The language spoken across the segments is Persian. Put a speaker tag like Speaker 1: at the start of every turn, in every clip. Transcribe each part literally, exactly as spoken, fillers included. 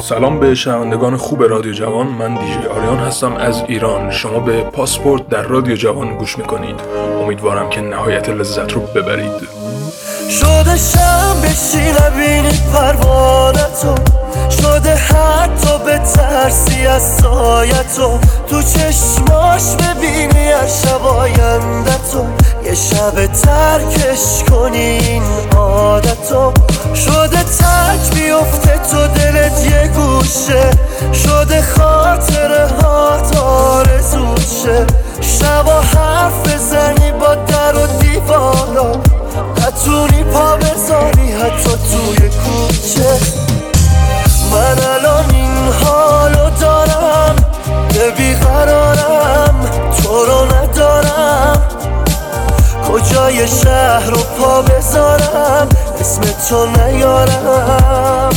Speaker 1: سلام به شنوندگان خوب رادیو جوان. من دیجی آریان هستم از ایران. شما به پاسپورت در رادیو جوان گوش میکنید. امیدوارم که نهایت لذت رو ببرید.
Speaker 2: شده شم بشی نبینی پروانتو، شده حتی به ترسی از سایتو، تو چشماش ببینی از شب آیندتو، یه شب ترکش کنی این عادتو. شده تک بیفته تو دلت یه گوشه، شده خاطره هات آرزوت شه، شبا حرف بزنی با در و دیوارا، نتونی پا بذاری حتی توی کوچه. من الان این حالو دارم که بیقرارم، تو رو ندارم، کجای شهر رو پا بذارم اسم تو نیارم.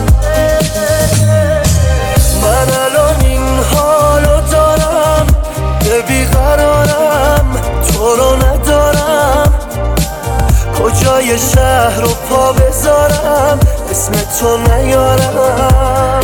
Speaker 2: من الان این حالو دارم که بیقرارم، تو رو ندارم، کجای شهر رو پا بذارم اسم تو نیارم.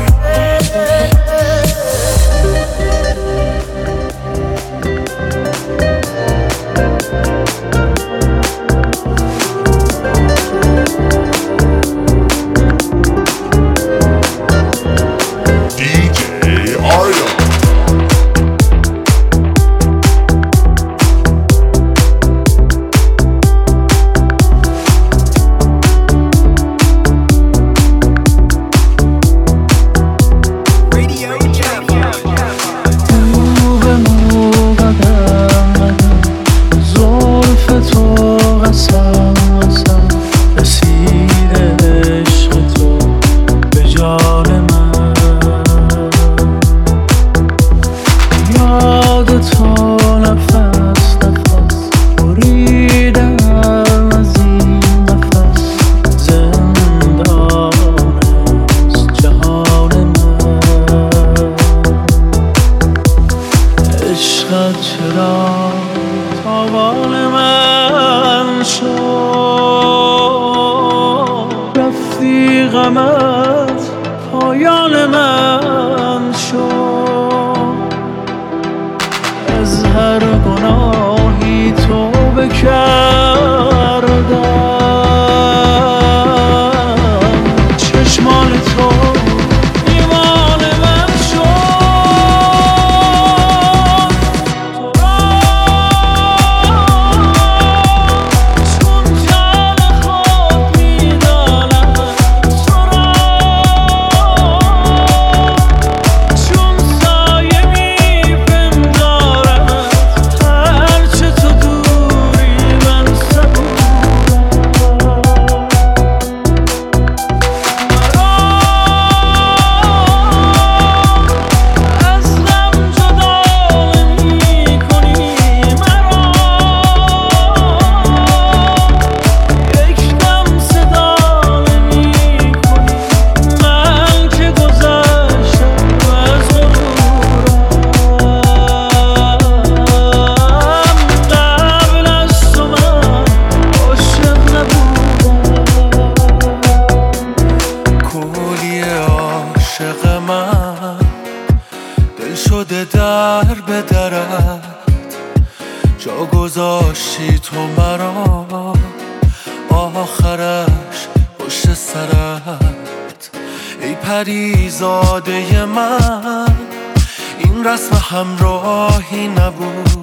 Speaker 2: همراهی نبود،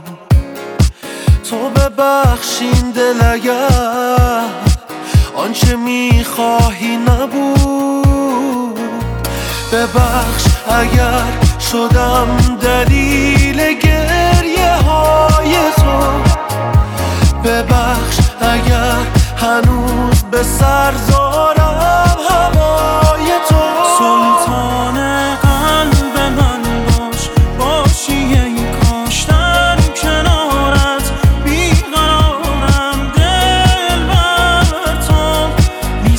Speaker 2: تو ببخشین دل اگر آنچه میخواهی نبود، ببخش اگر شدم دلیل گریه های تو، ببخش اگر هنوز به سر دارم هوای تو. سلطان قلب من باش، باشی ای کاش در کنارت بیقرارم، دل بر تو می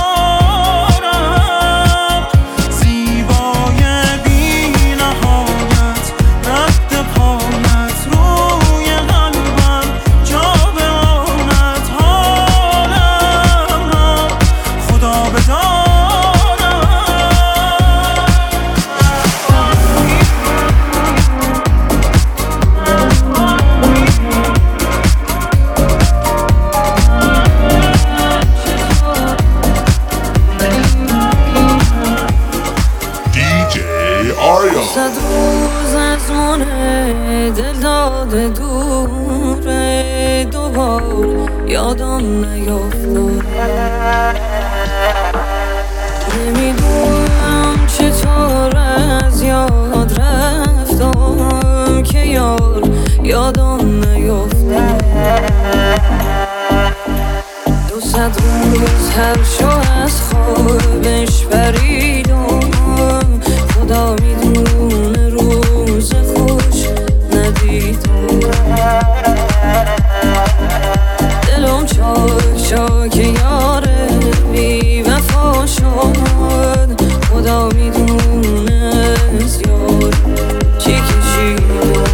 Speaker 2: سپارم، زیبای بی نهایت رد پایت روی قلبم جا بماند، حالم را خود
Speaker 3: یادم نیفتاد. نمیدونم چطور از یاد رفتم که یار یادم نیفتاد. دو صد روز هر شو از خوابش پریدم، خدا میدونه روز خوش ندیدم. دلم چاک چاک یاره بی وفا شد، خدا میدونه از یار چی کشیدم.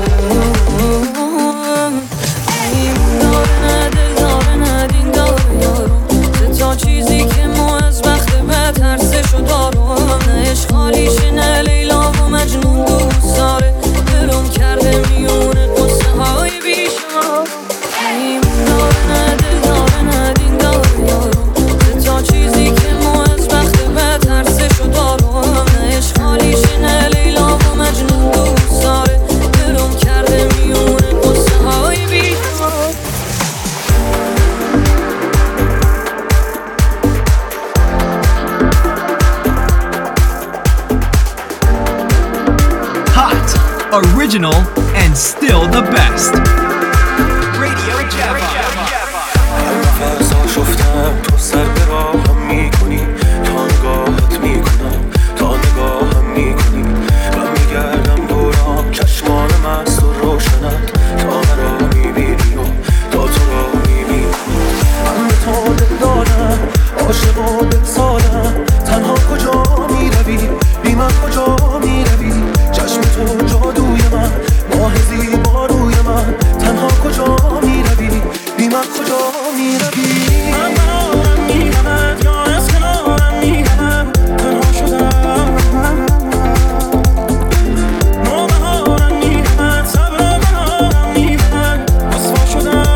Speaker 3: این داره نه دل داره نه دین داره یارم، سه تا چیزی که ما از وقت به ترسشو دارم. نه عشق حالیشه نه لیلا و مجنون دوست داره، دلم کرده میونه قصه های بیشمار. این داره نه دل داره نه دین داره یارم، سه تا چیزی که ما از وقت به ترسشو دارم. نه عشق حالیشه نه لیلا و مجنون دوست داره، دلم کرده میونه قصه های بیشمار.
Speaker 4: Hot, original, and still the best. Radio Java.
Speaker 2: فرسا شفتم تو سر به راهم میکنی، تا نگاهت میکنم تا نگاهم میکنی. من میگردم دوران چشمان مست و روشنت، تا مرا میبینی و تا تو را میبینی. من به تو دل دارم عاشق و دل سالم، تنها کجا میروی بی من کجا میروی. چشم تو جادوی من ماه زیبا روی من، تنها کجا میروی بی من کجا میروی. من برارم میرمد یا از کنارم میرم، تنها شدم نوبهارم میرمد، صبر بهارم میرمد، رسوا شدم.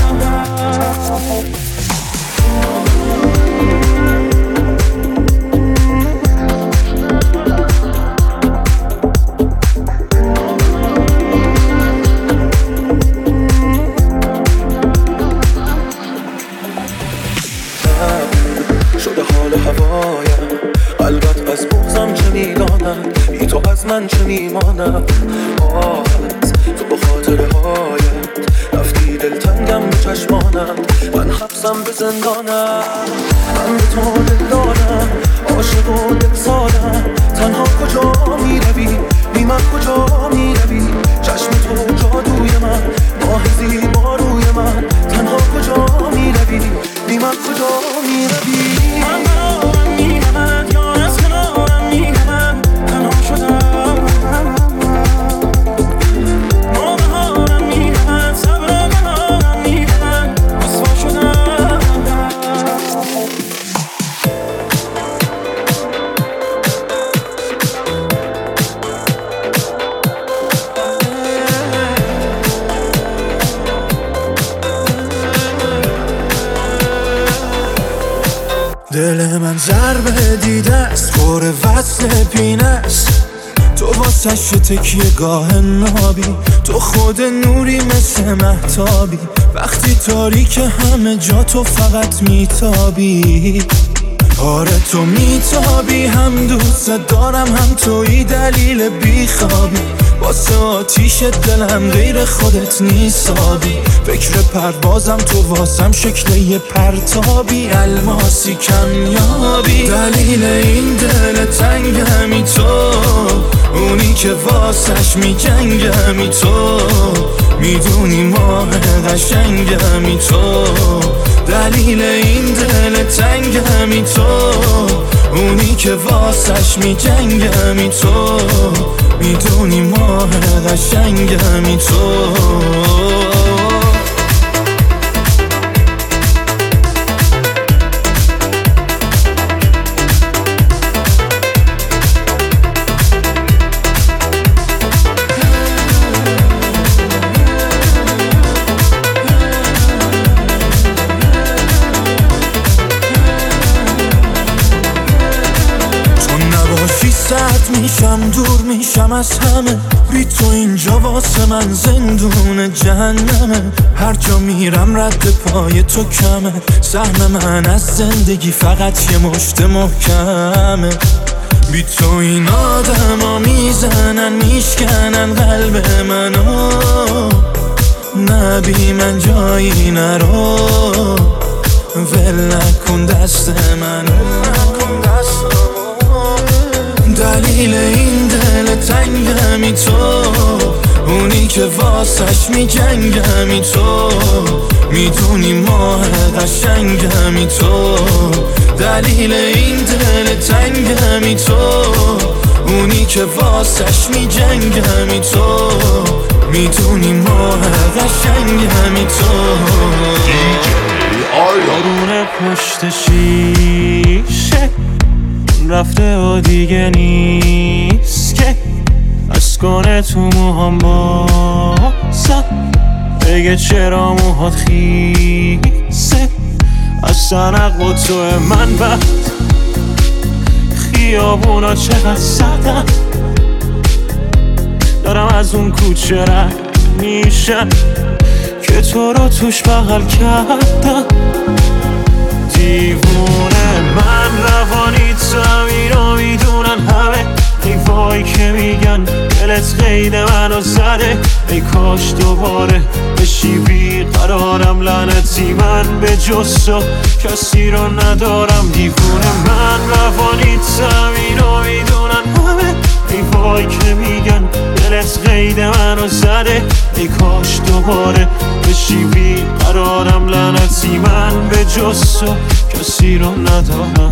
Speaker 2: شده حال هوایم قلبت از بغضم چه میداند، بی تو از من چه میماند. آز تو با خاطره هایت رفتی دلتنگم به چشمانت، من حبسم به زندانم. من به تو دل دارم عاشق و دل سالم، تنها کجا میروی بی من کجا میروی. چشم تو جادوی من ماه زیبا روی من، تنها کجا میروی بی من کجا میروی. من برارم میرمد یا از کنارم میرم، تنها شدم نوبهارم میرمد، صبر بهارم میرمد، رسوا شدم. دل من ضربه دیده است، پر وصل پینه است. تو واسش تکیه گاه نابی، تو خود نوری مثل مهتابی. وقتی تاریک همه جا تو فقط میتابی. آره تو میتابی، هم دوست دارم هم توی دلیل بیخوابی. واسه آتیش دلم غیر خودت نیسابی. فکر پروازم تو واسم شکل یه پرتابی، الماسی کمیابی. دلیل این دل تنگمی تو، اونی که واسش میجنگمی تو. میدونی ماه قشنگمی تو، دلیل این دل تنگمی تو. اونی که واسش میجنگمی تو، میدونی ماه قشنگمی تو. میشم دور میشم از همه، بی تو اینجا واسه من زندون جهنمه. هر جا میرم رد پای تو کمه، سهم من از زندگی فقط یه مشت محکمه. بی تو این آدم ها میزنن میشکنن قلب منو، نه بی من جایی نرو، ول نکن دست منو. دلیل این دل تنگمی تو، اونی که واسش میجنگمی تو، میدونی ماه قشنگمی تو. دلیل این دل تنگمی تو، اونی که واسش میجنگمی تو، میدونی ماه قشنگمی تو.
Speaker 5: بارون پشت شیشه رفته و دیگه نیست که از کنه تو موهام بازم بگه چرا موهات خیسه. از سنق و تو من بعد خیابونا چقدر سردن، دارم از اون کوچه رد میشم که تو رو توش بغل کردم. دیوونه من روانی تو اینو میدونن همه، ای وای که میگن دلت قید منو زده. ای کاش دوباره بشی بیقرارم، لعنتی من به جز تو کسی رو ندارم. دیوونه من روانی تو اینو میدونن همه، ای وای که میگن دلت قید منو زده. ای کاش دوباره بشی بیقرارم، لعنتی من به جز تو کسی رو ندارم.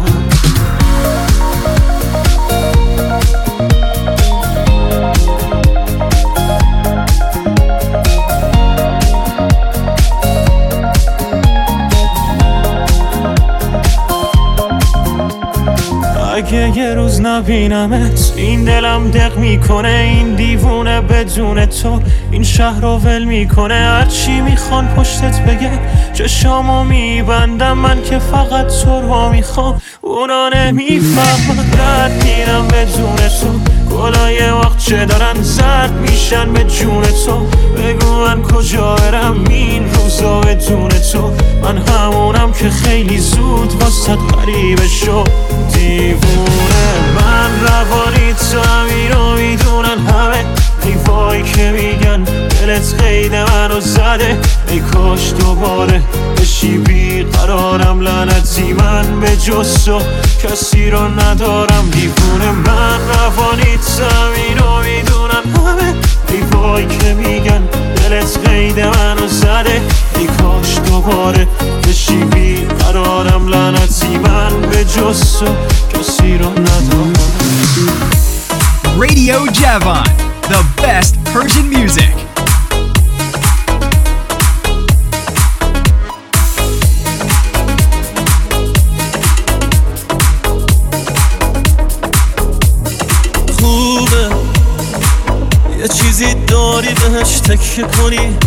Speaker 5: اگه یه روز نبینمت این دلم دق میکنه. این دیوونه بدون تو این شهر رو ول میکنه. هرچی میخوان پشتت بگه چشامو میبندم، من که فقط تو رو میخوام اونا نمیفهمن. رد میرم بدون تو، گلای وقت چه دارن زرد میشن به جون تو. بگو من کجا برم این روزا بدون تو، من همونم که خیلی زود واسط غریبه شد. دیوونه من روانی تو اینو میدونن همه، ای وای که میگن دلت قید منو زده. ای کاش دوباره بشی بیقرارم، لعنتی من به جز تو کسی رو ندارم. دیوونه من روانی تو اینو میدونن همه، ای وای که میگن دلت قید منو زده. ای کاش دوباره بشی بیقرارم، لعنتی من به جز تو کسی رو ندارم.
Speaker 4: Radio Javan, the best Persian music.
Speaker 2: خوبه یه چیزی داری بهش تکیه کنی،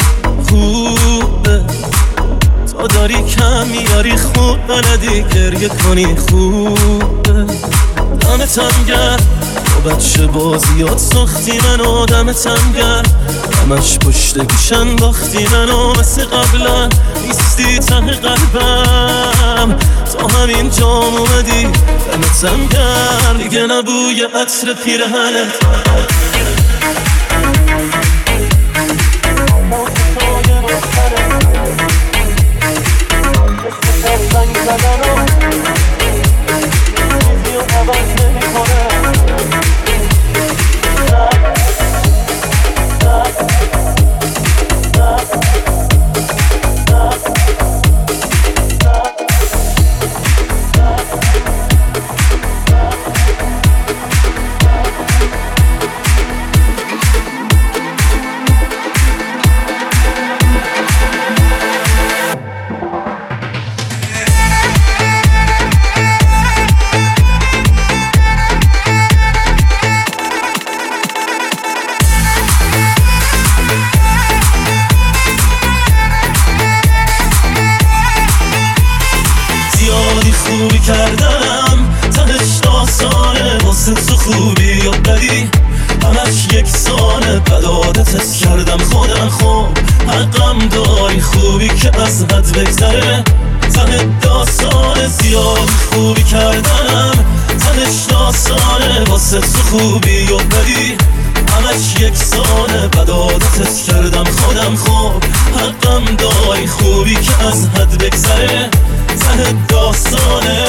Speaker 2: خوبه تا داری کم میاری خوب بلدی گریه کنی. خوبه دمتم گرم تو بچه بازیات ساختی منو، دمتم گرم همش پشت گوشن باختی منو. مثل قبلا نیستی ته قلبم، تا همین جام اومدی دمتم گرم. دیگه نبوی عطر پیرهنت بگذره. زن داستان زیاد خوبی کردنم، زنش ناسانه واسه تو خوبی و بدی همش یکسانه. بد عادتت کردم خودم، خوب حقم دای خوبی که از حد بگذره. زن داستانه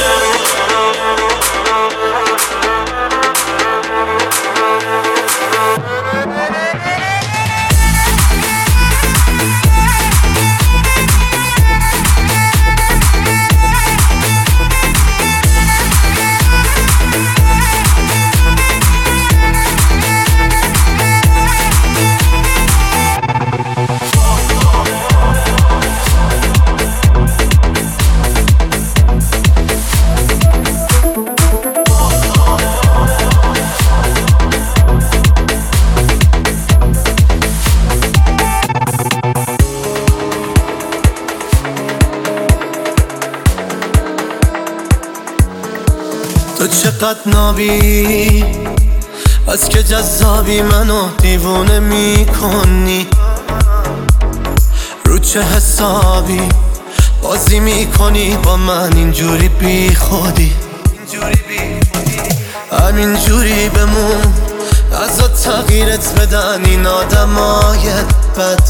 Speaker 6: تو چقدر نابی، از که جذابی منو دیوونه میکنی. رو چه حسابی بازی میکنی با من اینجوری بی خودی؟ همینجوری بمون، ازا تغییرت بدن این آدمای بد.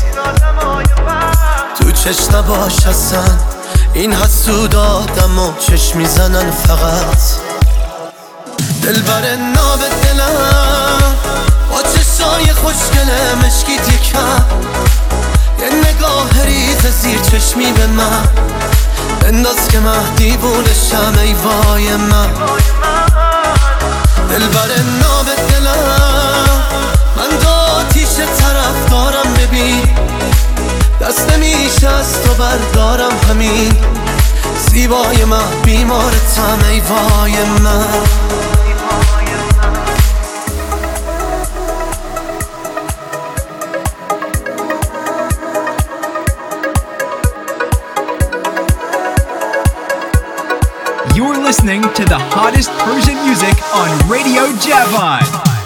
Speaker 6: تو چشم نباش اصلا، این حسود آدم و چشم میزنن فقط. دل بر ناب دلم با چشای خوشگله مشکی تیکم، یه نگاه ریز زیر چشمی به من بنداز که من دیوونشم. ای وای من دل بر ناب دلم، من دا آتیش طرف دارم. ببین دست نمیشه از تو بردارم، همین زیبای من بیمارتم. ای وای من
Speaker 4: You're listening to the hottest Persian music on Radio Javan.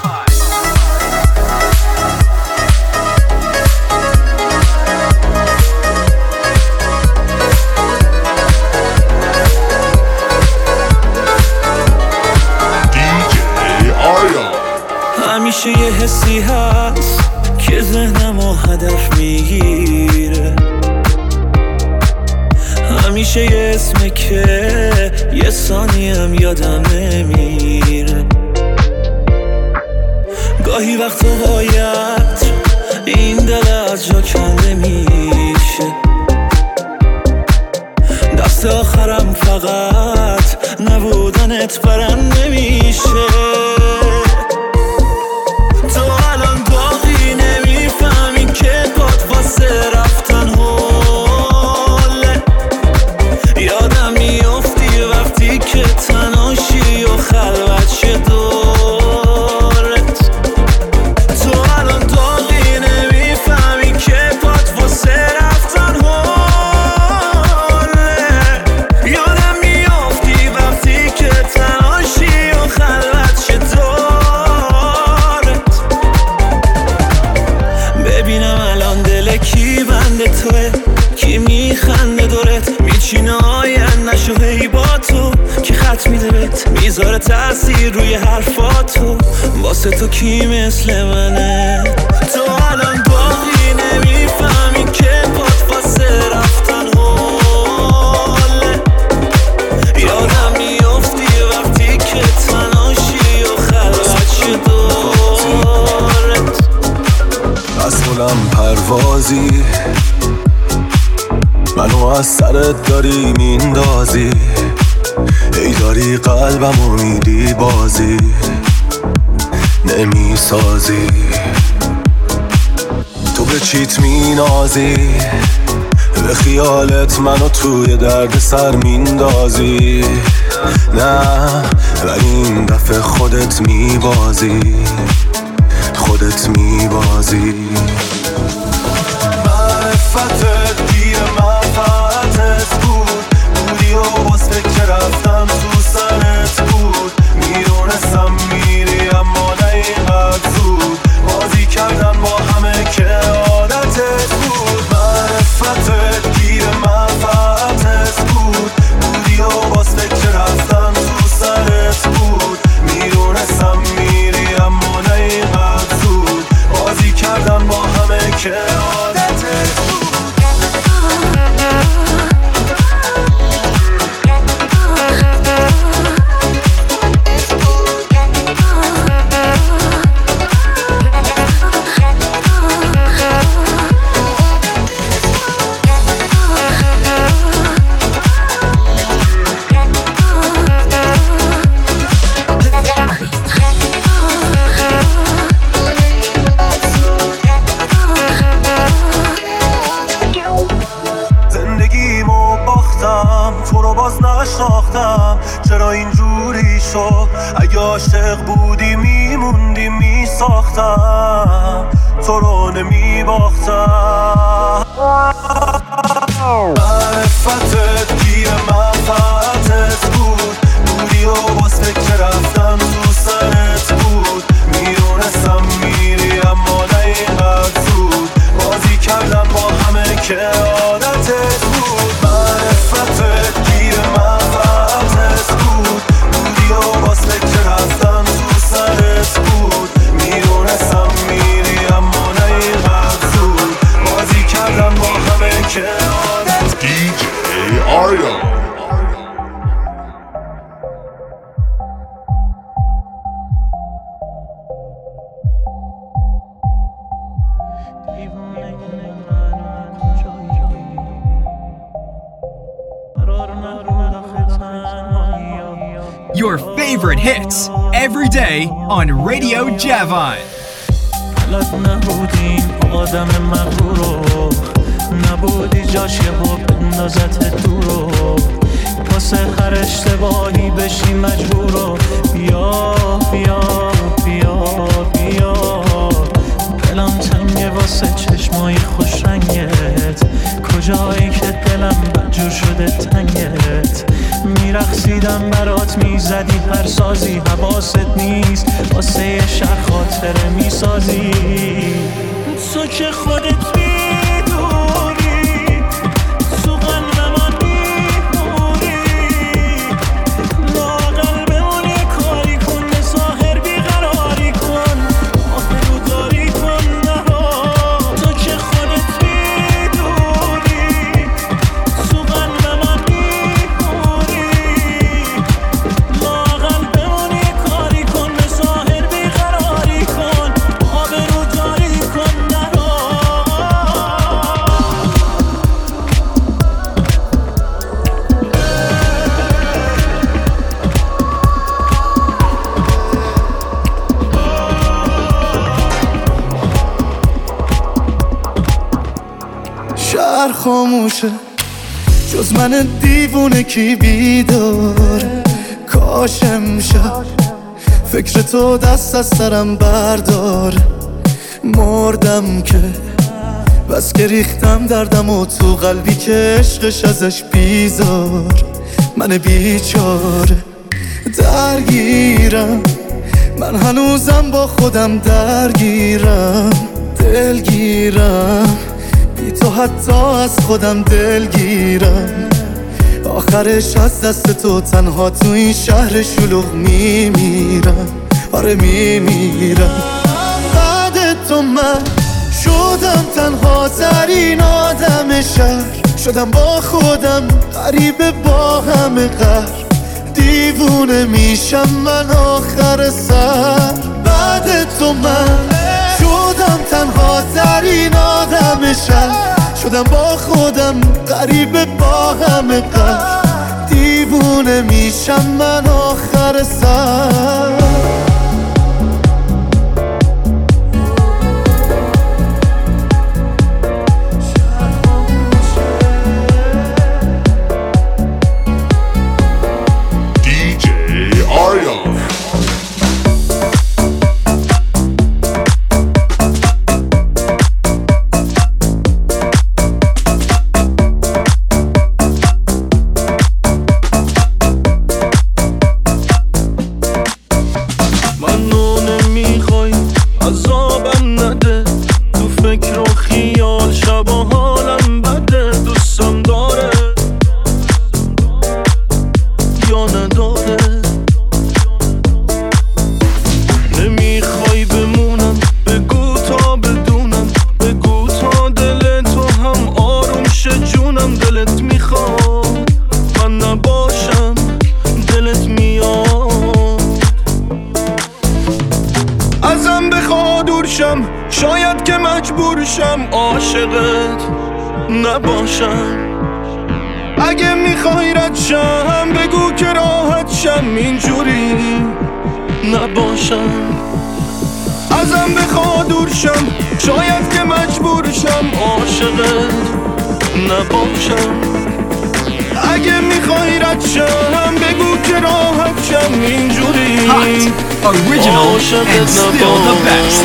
Speaker 2: همیشه یه حسی هست که ذهنمو هدف میگیره، همیشه یه اسمه که یه ثانیم یادم نمیره. گاهی وقتا باید این دل از جا کنده میشه، دست آخرم فقط نبودنت برم نمیشه. تو الان داغی نمیفهمی که باد واسه رفتن هوله. یادم میافتی وقتی که تناشی و خلوت شه دورت. تو الان داغی نمیفهمی که باد واسه رفتن هوله. یادم میافتی وقتی که تناشی و خلوت شه دورت. ببینم الان دل کی بنده توه، کی میخنده دورت، میچینه آینده‌شو هی با تو، کی خط میده بهت میذاره تاثیر روی حرفاتو. واسه تو کی مثل منه؟ تو الان باقی نمیفهمی که پات واسه رفتن هوله. یادم میافتی وقتی که تناشی و خلوت شه دورت.
Speaker 6: مسئولم پروازی، منو از سرت داری میندازی. ای داری قلبمو میدی بازی نمیسازی. تو به چیت مینازی، به خیالت منو توی درد سر میندازی. نه ولی این دفعه خودت میبازی، خودت میبازی. معرفتت گیر منفعتت بود، بودی و باز فکر رفتم تو سرت بود. میدونستم میری اما نه اینقدر زود، بازی کردم با همه که عادتت بود. معرفتت گیر منفعتت
Speaker 2: تو رو باز نشناختم، چرا اینجوری شد؟ اگه عاشق بودی میموندی میساختم، تو رو نمیباختم. معرفتت گیر منفعتت بود، بودی و باز فکر رفتن تو سرت بود. میدونستم میری اما نه اینقدر زود، بازی کردم با همه که عادتت بود. معرفتت گیر منفعتت بود، بودی و باز فکر رفتن تو سرت بود. میدونستم میری اما نه اینقدر زود، بازی کردم با همه که عادتت.
Speaker 7: دی جی آریان.
Speaker 4: Your favorite hits every day on Radio Javan.
Speaker 5: حالت نبودیم آدم مغرورو، نبودی جاش یه با بندازت دورو، واسه هر اشتباهی بشی مجبورو. بیا بیا بیا بیا، دلم تنگه واسه چشمای خوش رنگت، کجایی که دلم بدجور شده تنگت. میرقصیدم برات میزدی هر سازی، حواست نیست واسه یه شهر خاطره میسازی. تو که خودت میدونی تو قلب من میمونی، لااقل بمونی کاری کن، به ظاهر بیقراری کن، آبرو داری کن نرو. تو که خودت میدونی تو قلب من میمونی، لااقل بمونی کاری کن، به ظاهر بیقراری کن، آبرو داری کن نرو.
Speaker 6: شهر خاموشه جز من دیوونه کی بیداره، کاش امشب فکر تو دست از سرم برداره. مردم که بس که ریختم دردم و تو قلبی که عشقش ازش بیزار. من بیچاره درگیرم، من هنوزم با خودم درگیرم، دلگیرم بی تو حتی از خودم دلگیرم. آخرش از دست تو تنها تو این شهر شلوغ میمیرم، آره میمیرم. بعد تو من شدم تنها ترین آدم شهر، شدم با خودم غریبه با همه قهر، دیوونه میشم من آخر سر. بعد تو من شدم تنها ترین آدم شهر، شدم با خودم غریبه با همه قهر، دیوونه میشم من آخر سر.
Speaker 7: دی جی آریان.
Speaker 2: شاید که مجبور شم عاشقت نباشم. اگه میخوای رد شم بگو که راحت شم، اینجوری نباشم. ازم بخوا دور شم، شاید که مجبور شم عاشقت نباشم. اگه میخوای
Speaker 6: میخوای رد شم بگو که راحت شم اینجوری
Speaker 4: Hot, original, and still the best.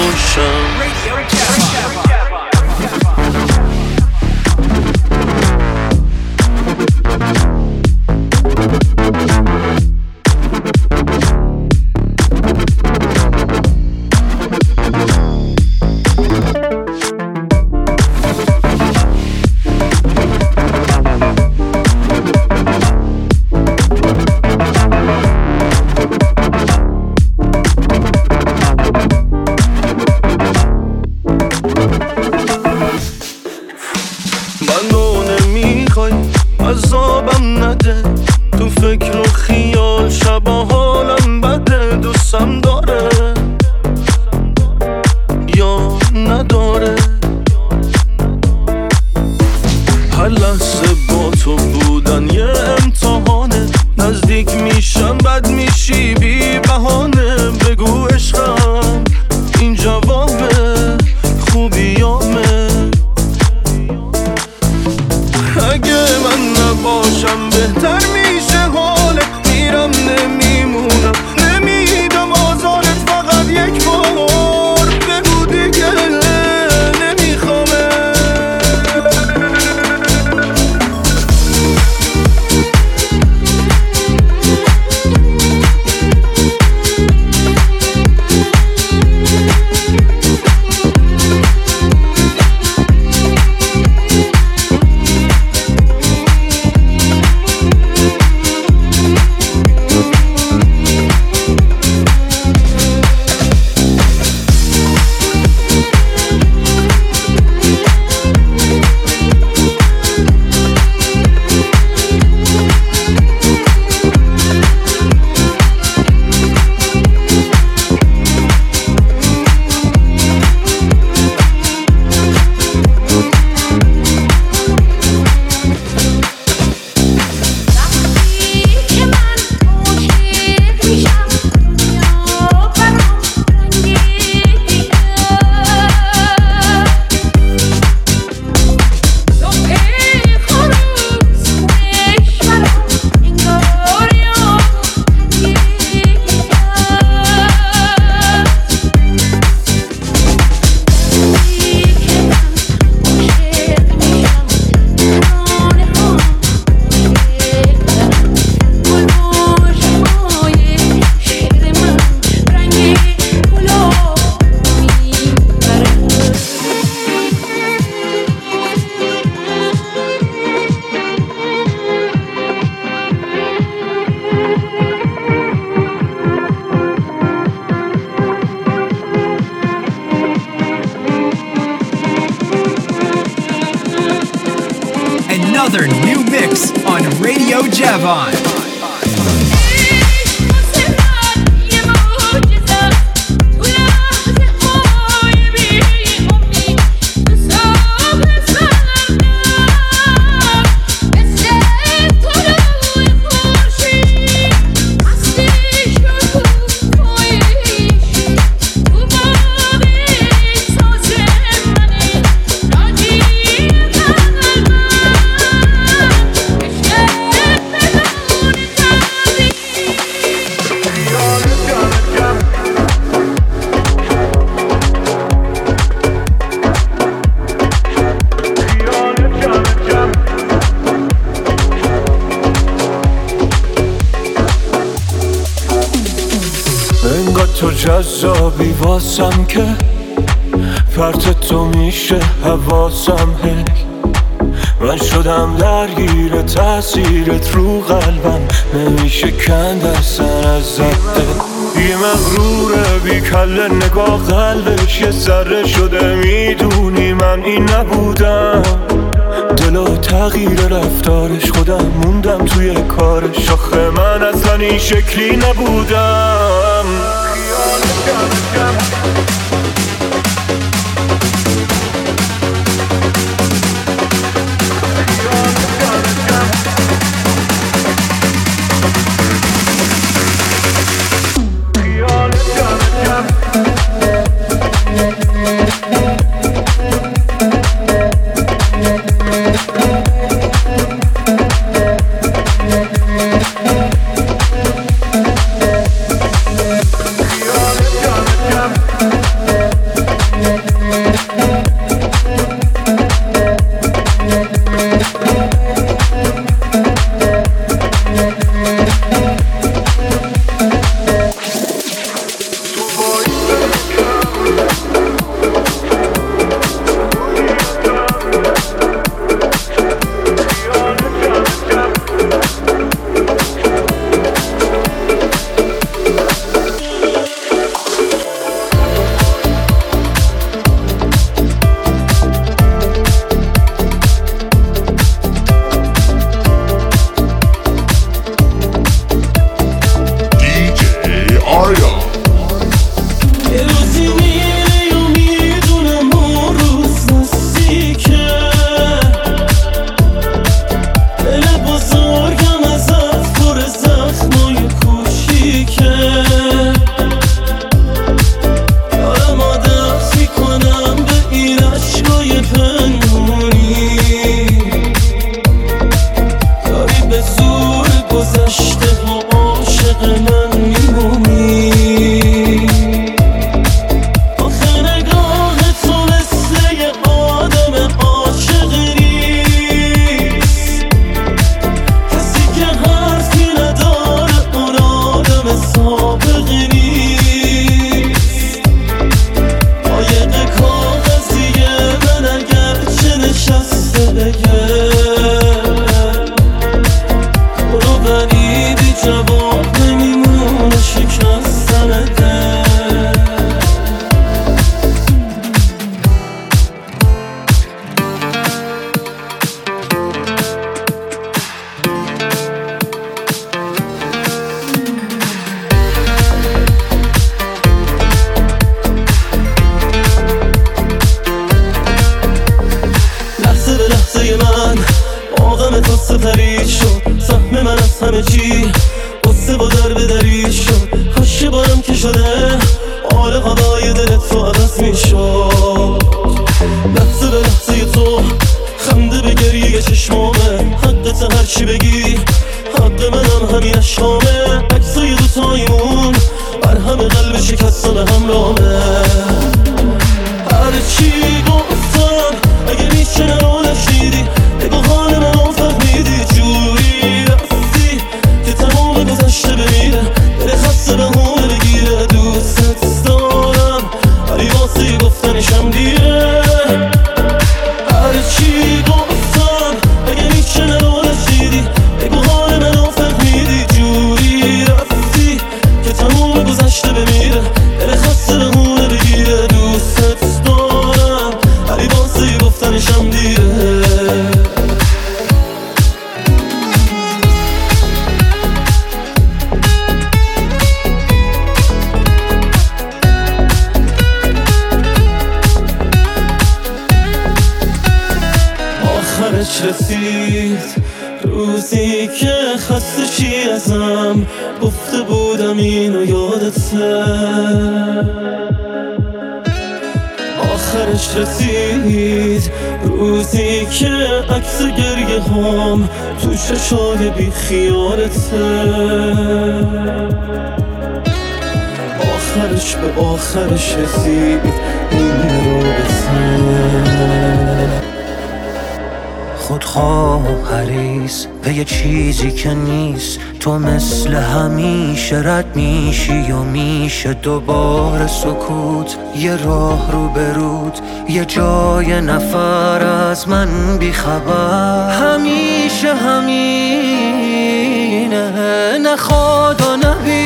Speaker 6: عذابم نده تو فکر و خیال شبا حالم بده دوستم داره یا نداره هر لحظه با تو بودن یه امتحانه نزدیک میشم بد میشی بی بهانه بگو عشقم این جوابه خوبیامه اگه من نباشم بهتر میشه حالت میرم نمیمونم نمیدم آزارت فقط یک بار بگو دیگه نمیخوامه
Speaker 4: Another new mix on Radio Javon.
Speaker 6: تو جذابی واسم که پرت تو میشه حواسم هی من شدم درگیر تاثیرت رو قلبم نمیشه کند اصلا از زده یه مغرور بی کله نگاه قلبش یه ذره شده میدونی من این نبودم دلو تغییر رفتارش خودم موندم توی کارش آخه من اصلا این شکلی نبودم
Speaker 2: گذشته ها عاشق من میمونی. آخه نگاه تو مثل یه آدم عاشق نیست، کسی که حرفی نداره اون آدم سابق نیست. قایق کاغذیه من اگر چه نشسته بگه برو، ولی بی جواب نمیمونه شکستن دل. لحظه به لحظه من عاقم تو سپری شد، سهم من از همه چی قصه با در به دری شد. کاش که بارم که شده آل هوای دل تو عوض می شد. لحظه به لحظه تو خنده به گریه چشمامه، حقت هرچی بگی حق منم همین اشکامه. عکسای دوتایمون بر همه قلب شکسته به همراهه. هرچی گفتم اگه میشه نرو نشنیدی، بگو حال منو فهمیدی. جوری رفتی که تمام گذشته بمیره، دل خسته بهونه بگیره. دوست دارم ولی واسه گفتنشم دیره. هرچی گفتم اگه میشه نرو نشنیدی، بگو حال منو فهمیدی. جوری رفتی که تمام گذشته بمیره، دل خسته بهونه بگیره. دوست دارم ولی واسه گفتنشم دیره. آخرش رسید روزی که خسته چی ازم گفته بودم اینو یادته. آخرش رسید روزی که عکس گریه هم تو چشای بی خیالته. آخرش به آخرش رسید این رابطه.
Speaker 8: خودخواه و حریص به یه چیزی که نیست، تو مثل همیشه رد میشی و میشه دوباره سکوت. یه راه رو برود، یه جای نفر از من بیخبر. همیشه همینه، نخواد و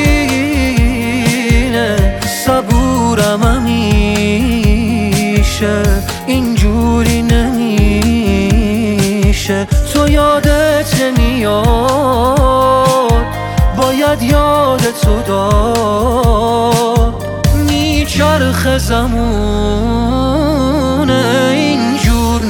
Speaker 8: نبینه. صبورم همیشه اینجوری نمیشه. تو یادت نمیاد، باید یادتو داد. میچرخ زمونه اینجور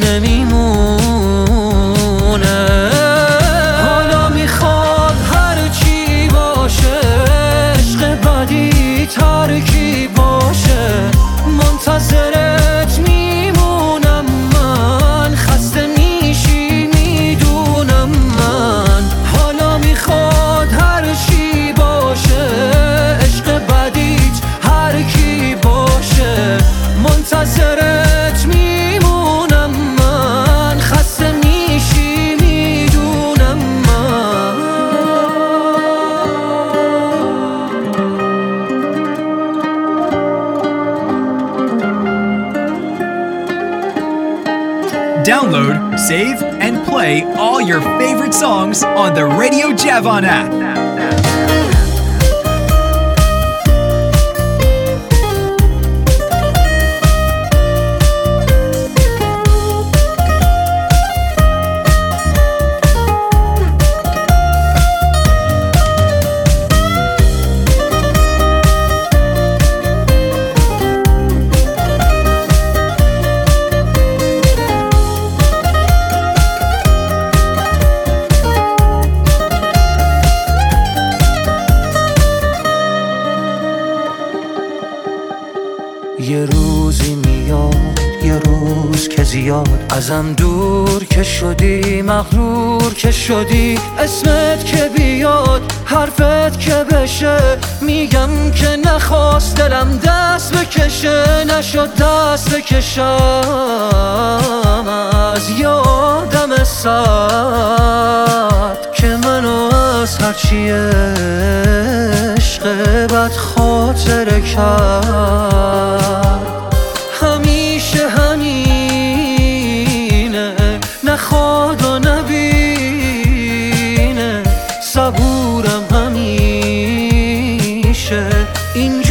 Speaker 8: نمیمونه. حالا میخواد هرچی باشه، عشق بدی ترکی باشه. منتظرت میمونم من، خسته میشی میدونم من. حالا میخواد هرچی باشه، عشق بدیت هر کی باشه. منتظرت میمونم من، خسته میشی میدونم من.
Speaker 4: Download, save, and play all your favorite songs on the Radio Javon app.
Speaker 8: زیاد ازم دور که شدی، مغرور که شدی، اسمت که بیاد حرفت که بشه، میگم که نخواست دلم دست بکشه، نشد دست بکشم از یادم سرد که منو از هرچی عشق بد خاطره کرد. همیشه همینه، نخواد و نبینه، صبورم همیشه اینجا